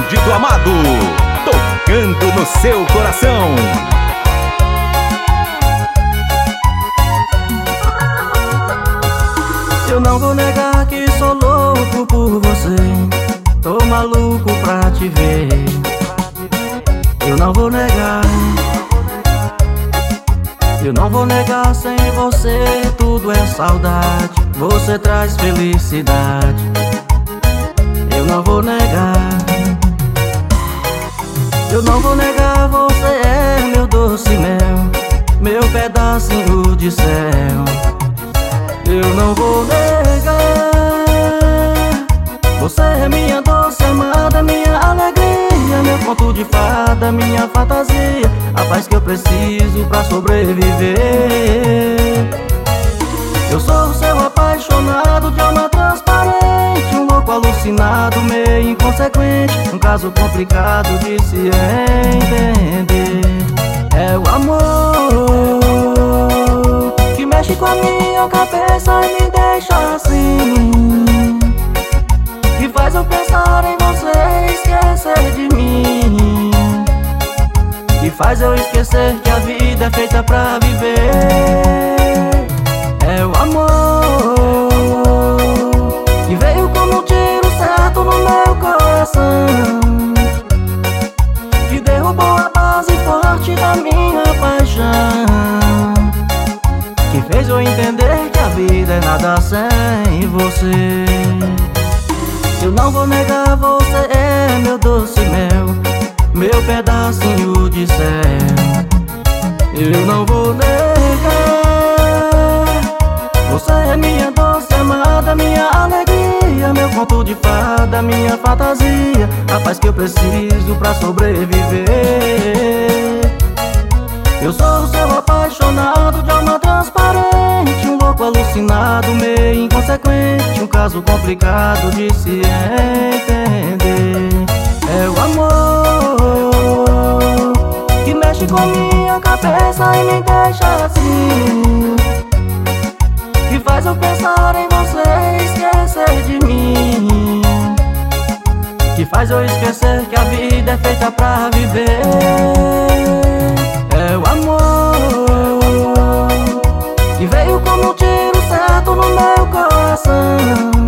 Cândido Amado, tocando no seu coração. Eu não vou negar que sou louco por você, tô maluco pra te ver. Eu não vou negar, eu não vou negar, sem você tudo é saudade, você traz felicidade. Eu não vou negar, eu não vou negar, você é meu doce mel, meu pedacinho de céu. Eu não vou negar, você é minha doce amada, minha alegria, meu conto de fada, minha fantasia, a paz que eu preciso pra sobreviver. Eu sou o seu apaixonado de alma transparente, um louco alucinado, meio inconsequente, um caso complicado de se entender. É o amor que mexe com a minha cabeça e me deixa assim, que faz eu pensar em você e esquecer de mim, que faz eu esquecer que a vida é feita pra viver. É o amor que veio como um tiro certo no meu coração, que derrubou a base forte da minha paixão, que fez eu entender que a vida é nada sem você. Eu não vou negar, você é meu doce mel, meu pedacinho de céu. Eu não vou negar, você é minha doce amada, minha alegria, meu conto de fada, minha fantasia, a paz que eu preciso pra sobreviver. Eu sou o seu apaixonado de alma transparente, um louco alucinado, meio inconsequente, um caso complicado de se entender. É o amor que mexe com minha cabeça e me deixa assim, que faz eu pensar em você e esquecer de mim, que faz eu esquecer que a vida é feita pra viver. É o amor que veio como um tiro certo no meu coração,